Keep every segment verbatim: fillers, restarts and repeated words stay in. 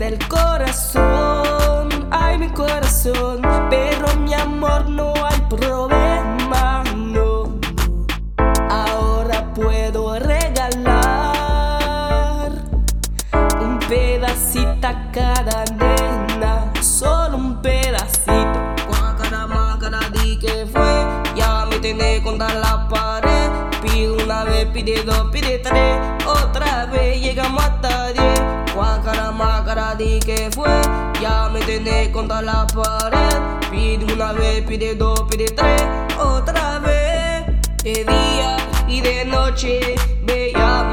del corazón, ay mi corazón. Pero mi amor no hay problema, no. Ahora puedo regalar un pedacito a cada nena, solo un pedacito. Guacara, macara, di que fue, ya me tenés contra la pared. Pide una vez, pide dos, pide tres, otra vez llegamos hasta diez. Guacara, macara, di que fue, ya me tenés contra la pared. Pide una vez, pide dos, pide tres, otra vez. De día y de noche me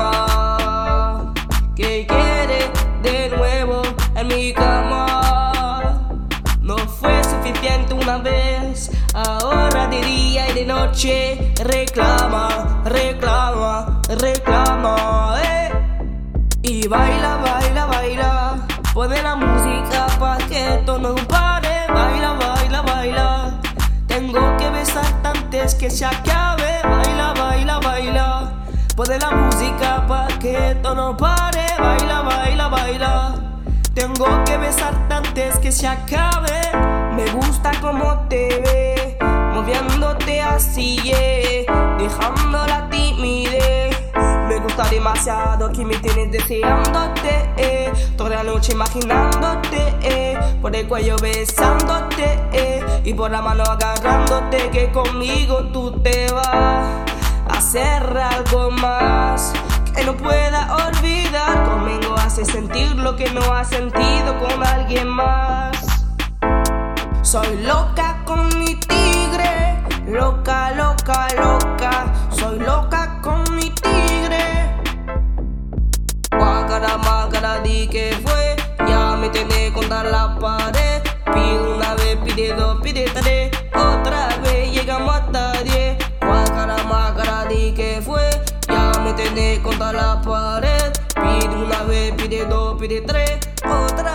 llama, que quiere de nuevo en mi cama. No fue suficiente una vez, ahora de día y de noche reclama, reclama, reclama, eh. Y baila, baila, baila, pone la música pa' que esto no pare. Baila, baila, baila, tengo que besarte antes que se acabe. Baila, baila, baila, pone la música pa' que esto no pare. Baila, baila, baila, tengo que besarte antes que se acabe. Me gusta cómo te ve, moviéndote así, yeah, dejando la timidez. Me gusta demasiado que me tienes deseándote, eh, toda la noche imaginándote, eh, por el cuello besándote, eh, y por la mano agarrándote, que conmigo tú te vas a hacer algo más que no pueda olvidar. Conmigo hace sentir lo que no has sentido con alguien más. Soy loca con mi tigre, loca, loca, loca. Soy loca con mi tigre. Guacara, macara, di que fue, ya me tenés contra la pared. Pide una vez, pide dos, pide tres, otra vez llegamos hasta diez. Guacara, macara, di que fue, ya me tenés contra la pared. Pide una vez, pide dos, pide tres, otra